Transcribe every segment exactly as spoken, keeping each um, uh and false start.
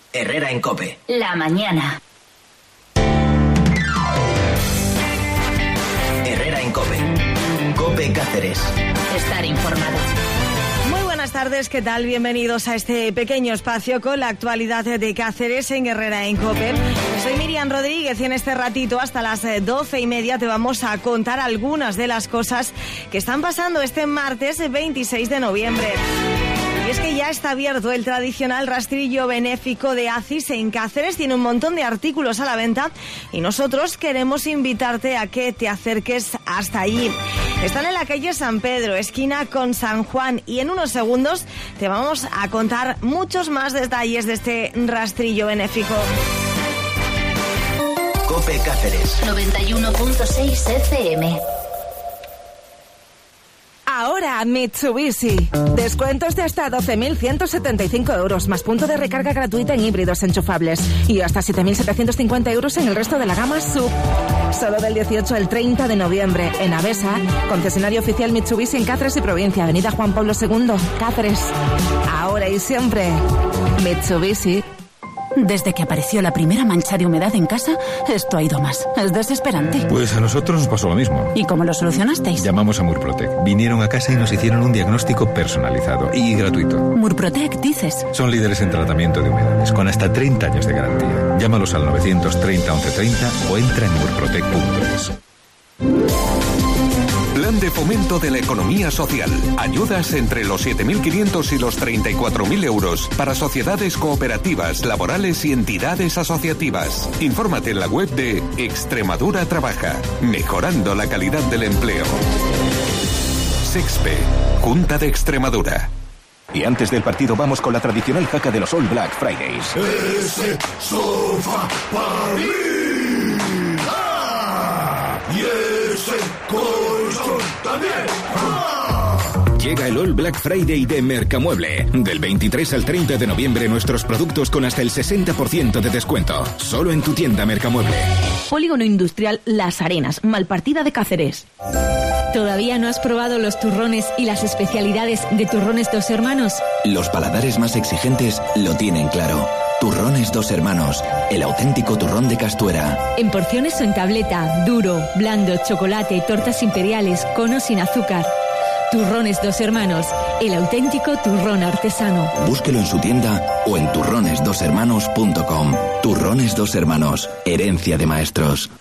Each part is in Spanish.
Herrera en COPE. La mañana. Herrera en COPE. COPE Cáceres. Estar informado. Muy buenas tardes, ¿qué tal? Bienvenidos a este pequeño espacio con la actualidad de Cáceres en Herrera en COPE. Soy Miriam Rodríguez y en este ratito hasta las doce y media te vamos a contar algunas de las cosas que están pasando este martes veintiséis de noviembre. Y es que ya está abierto el tradicional rastrillo benéfico de ACIS en Cáceres. Tiene un montón de artículos a la venta y nosotros queremos invitarte a que te acerques hasta allí. Están en la calle San Pedro, esquina con San Juan, y en unos segundos te vamos a contar muchos más detalles de este rastrillo benéfico. COPE Cáceres. noventa y uno punto seis F M. Ahora Mitsubishi. Descuentos de hasta doce mil ciento setenta y cinco euros, más punto de recarga gratuita en híbridos enchufables. Y hasta siete mil setecientos cincuenta euros en el resto de la gama sub. Solo del dieciocho al treinta de noviembre en Avesa, concesionario oficial Mitsubishi en Cáceres y provincia, avenida Juan Pablo segundo, Cáceres. Ahora y siempre, Mitsubishi. Desde que apareció la primera mancha de humedad en casa, esto ha ido más. Es desesperante. Pues a nosotros nos pasó lo mismo. ¿Y cómo lo solucionasteis? Llamamos a Murprotec. Vinieron a casa y nos hicieron un diagnóstico personalizado y gratuito. Murprotec, dices. Son líderes en tratamiento de humedades, con hasta treinta años de garantía. Llámalos al novecientos treinta once treinta o entra en murprotec punto es. Plan de fomento de la economía social. Ayudas entre los siete mil quinientos y los treinta y cuatro mil euros para sociedades cooperativas, laborales y entidades asociativas. Infórmate en la web de Extremadura Trabaja, mejorando la calidad del empleo. SEXPE, Junta de Extremadura. Y antes del partido vamos con la tradicional jaca de los All Black Fridays. Ese sofá para mí. ¡Ah! Y ese colchón también. ¡Ah! Llega el All Black Friday de Mercamueble. Del veintitrés al treinta de noviembre nuestros productos con hasta el sesenta por ciento de descuento. Solo en tu tienda Mercamueble. Polígono Industrial Las Arenas, Malpartida de Cáceres. ¿Todavía no has probado los turrones y las especialidades de Turrones Dos Hermanos? Los paladares más exigentes lo tienen claro. Turrones Dos Hermanos, el auténtico turrón de Castuera. En porciones o en tableta, duro, blando, chocolate, tortas imperiales, conos sin azúcar. Turrones Dos Hermanos, el auténtico turrón artesano. Búsquelo en su tienda o en turrones dos hermanos punto com. Turrones Dos Hermanos, herencia de maestros.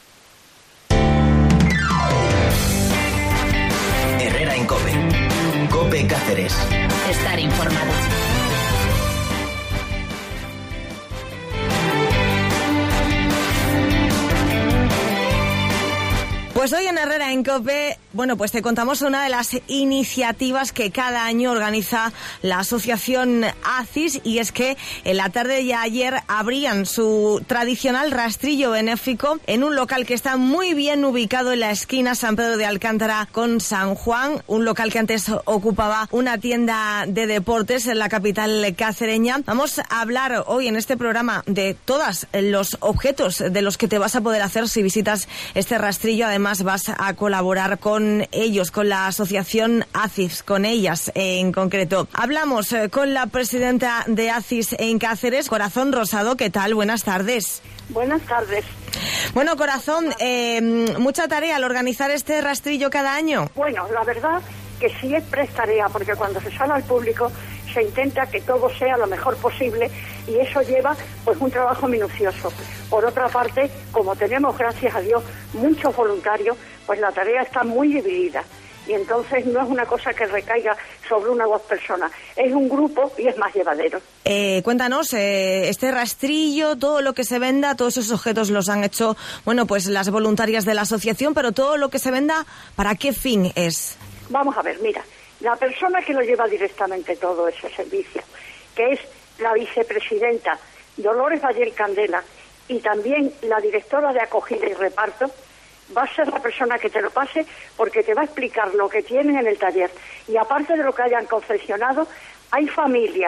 Herrera en COPE. COPE Cáceres. Estar informado. Pues hoy en Herrera en COPE, bueno, pues te contamos una de las iniciativas que cada año organiza la asociación ACIS, y es que en la tarde de ayer abrían su tradicional rastrillo benéfico en un local que está muy bien ubicado en la esquina San Pedro de Alcántara con San Juan, un local que antes ocupaba una tienda de deportes en la capital cacereña. Vamos a hablar hoy en este programa de todos los objetos de los que te vas a poder hacer si visitas este rastrillo. Además, vas a colaborar con ellos, con la asociación ACIS, con ellas en concreto. Hablamos con la presidenta de ACIS en Cáceres, Corazón Rosado. ¿Qué tal? Buenas tardes. Buenas tardes. Bueno, Corazón, eh, mucha tarea al organizar este rastrillo cada año. Bueno, la verdad que sí es prestarea, porque cuando se sale al público se intenta que todo sea lo mejor posible y eso lleva pues un trabajo minucioso. Por otra parte, como tenemos, gracias a Dios, muchos voluntarios, pues la tarea está muy dividida y entonces no es una cosa que recaiga sobre una o dos personas, es un grupo y es más llevadero. Eh, cuéntanos, eh, este rastrillo, todo lo que se venda, todos esos objetos los han hecho, bueno, pues las voluntarias de la asociación, pero todo lo que se venda, ¿para qué fin es? Vamos a ver, mira, la persona que lo lleva directamente todo ese servicio, que es la vicepresidenta Dolores Valle Candela y también la directora de acogida y reparto, va a ser la persona que te lo pase porque te va a explicar lo que tienen en el taller. Y aparte de lo que hayan confeccionado, hay familias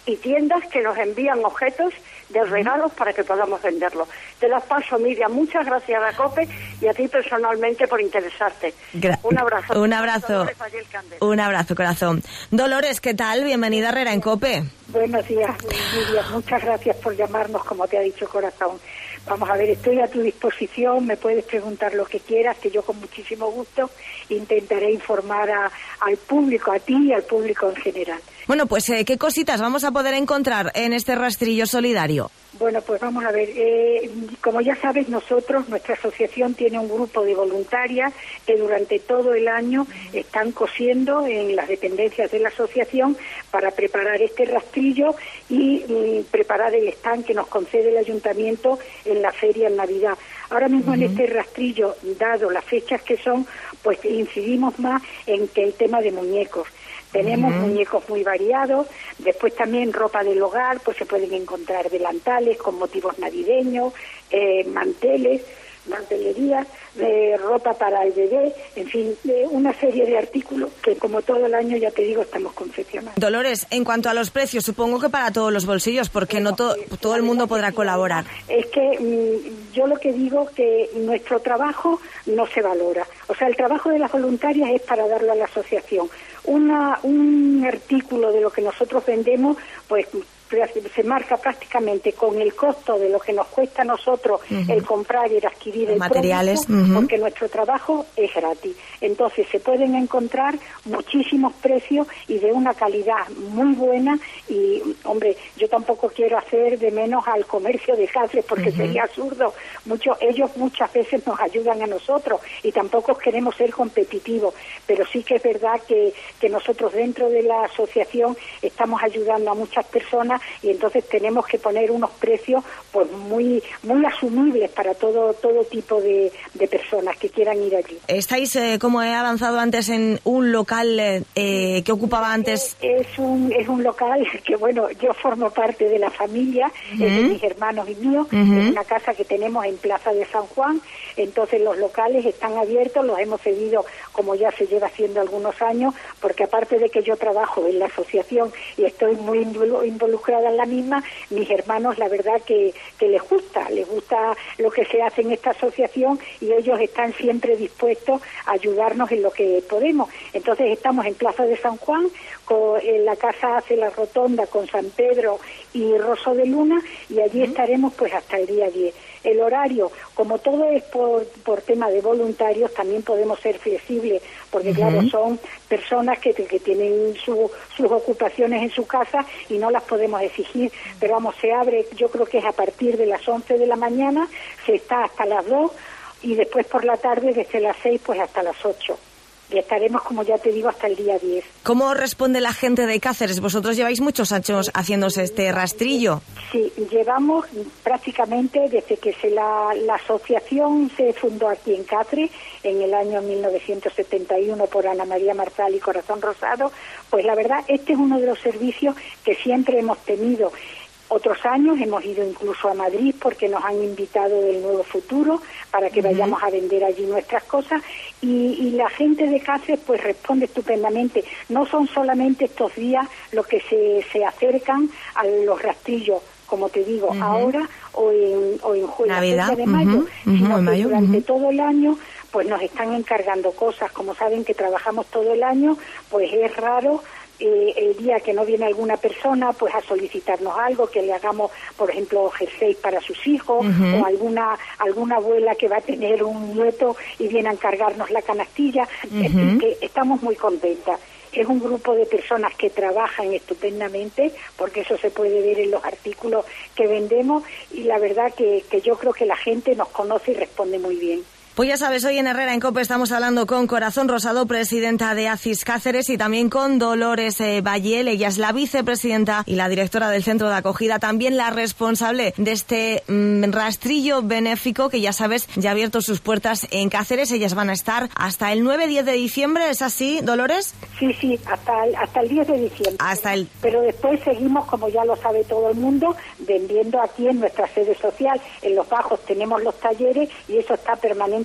y tiendas que nos envían objetos de regalos para que podamos venderlos. Te las paso, Miriam. Muchas gracias a COPE y a ti personalmente por interesarte. Gra- un abrazo. Un abrazo. Un abrazo, corazón. Dolores, ¿qué tal? Bienvenida a Herrera en COPE. Buenos días, Miriam. Muchas gracias por llamarnos, como te ha dicho Corazón. Vamos a ver, estoy a tu disposición, me puedes preguntar lo que quieras, que yo con muchísimo gusto intentaré informar a, al público, a ti y al público en general. Bueno, pues, eh, ¿qué cositas vamos a poder encontrar en este rastrillo solidario? Bueno, pues vamos a ver, eh, como ya sabes, nosotros, nuestra asociación tiene un grupo de voluntarias que durante todo el año están cosiendo en las dependencias de la asociación para preparar este rastrillo y mm, preparar el stand que nos concede el ayuntamiento en la feria en Navidad. Ahora mismo uh-huh. en este rastrillo, dado las fechas que son, pues incidimos más en que el tema de muñecos. Tenemos uh-huh. muñecos muy variados, después también ropa del hogar, pues se pueden encontrar delantales con motivos navideños, eh, manteles, mantelería, eh, ropa para el bebé, en fin, eh, una serie de artículos que como todo el año, ya te digo, estamos confeccionando. Dolores, en cuanto a los precios, supongo que para todos los bolsillos, porque no to- todo el mundo podrá colaborar. Es que mmm, yo lo que digo que nuestro trabajo no se valora. O sea, el trabajo de las voluntarias es para darlo a la asociación. Una, un artículo de lo que nosotros vendemos, pues se marca prácticamente con el costo de lo que nos cuesta a nosotros uh-huh. el comprar y el adquirir el materiales, producto, uh-huh. porque nuestro trabajo es gratis. Entonces se pueden encontrar muchísimos precios y de una calidad muy buena y, hombre, yo tampoco quiero hacer de menos al comercio de Cáceres porque uh-huh. sería absurdo. Mucho, ellos muchas veces nos ayudan a nosotros y tampoco queremos ser competitivos, pero sí que es verdad que, que nosotros dentro de la asociación estamos ayudando a muchas personas y entonces tenemos que poner unos precios pues muy muy asumibles para todo todo tipo de, de personas que quieran ir allí. Estáis, eh, como he avanzado antes, en un local eh, que ocupaba antes... Es un es un local que, bueno, yo formo parte de la familia, uh-huh. es de mis hermanos y míos, uh-huh. es una casa que tenemos en Plaza de San Juan, entonces los locales están abiertos, los hemos cedido como ya se lleva haciendo algunos años, porque aparte de que yo trabajo en la asociación y estoy muy involucrada en la misma, mis hermanos la verdad que, que les gusta, les gusta lo que se hace en esta asociación y ellos están siempre dispuestos a ayudarnos en lo que podemos. Entonces estamos en Plaza de San Juan, con, en la casa hace la rotonda con San Pedro y Rosso de Luna y allí uh-huh. estaremos pues hasta el día diez. El horario, como todo es por, por tema de voluntarios, también podemos ser flexibles, porque uh-huh. claro, son personas que, que tienen su, sus ocupaciones en su casa y no las podemos exigir, pero vamos, se abre, yo creo que es a partir de las once de la mañana, se está hasta las dos y después por la tarde desde las seis pues hasta las ocho. Y estaremos, como ya te digo, hasta el día diez. ¿Cómo responde la gente de Cáceres? Vosotros lleváis muchos años haciéndose este rastrillo. Sí, llevamos prácticamente desde que se la, la asociación se fundó aquí en Cáceres, en el año mil novecientos setenta y uno por Ana María Marzal y Corazón Rosado, pues la verdad, este es uno de los servicios que siempre hemos tenido. Otros años hemos ido incluso a Madrid porque nos han invitado del Nuevo Futuro para que uh-huh. vayamos a vender allí nuestras cosas y, y la gente de Cáceres pues responde estupendamente. No son solamente estos días los que se, se acercan a los rastrillos, como te digo, uh-huh. ahora o en, o en julio, de mayo, uh-huh. sino uh-huh. que mayo, durante uh-huh. todo el año pues nos están encargando cosas. Como saben que trabajamos todo el año, pues es raro Eh, el día que no viene alguna persona pues a solicitarnos algo, que le hagamos por ejemplo jersey para sus hijos uh-huh. o alguna alguna abuela que va a tener un nieto y viene a encargarnos la canastilla, uh-huh. es decir, que estamos muy contentas. Es un grupo de personas que trabajan estupendamente, porque eso se puede ver en los artículos que vendemos y la verdad que, que yo creo que la gente nos conoce y responde muy bien. Pues ya sabes, hoy en Herrera en COPE estamos hablando con Corazón Rosado, presidenta de ACIS Cáceres, y también con Dolores eh, Vallel. Ella es la vicepresidenta y la directora del centro de acogida, también la responsable de este mmm, rastrillo benéfico que ya sabes, ya ha abierto sus puertas en Cáceres. Ellas van a estar hasta el nueve diez de diciembre, ¿es así, Dolores? Sí, sí, hasta el, hasta el diez de diciembre. Hasta el... Pero después seguimos, como ya lo sabe todo el mundo, vendiendo aquí en nuestra sede social. En Los Bajos tenemos los talleres y eso está permanentemente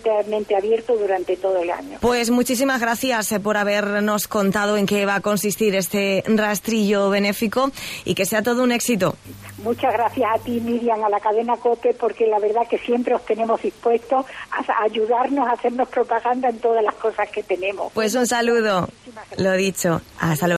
absolutamente abierto durante todo el año. Pues muchísimas gracias por habernos contado en qué va a consistir este rastrillo benéfico y que sea todo un éxito. Muchas gracias a ti, Miriam, a la cadena COPE, porque la verdad que siempre os tenemos dispuestos a ayudarnos, a hacernos propaganda en todas las cosas que tenemos. Pues un saludo, lo dicho, hasta luego.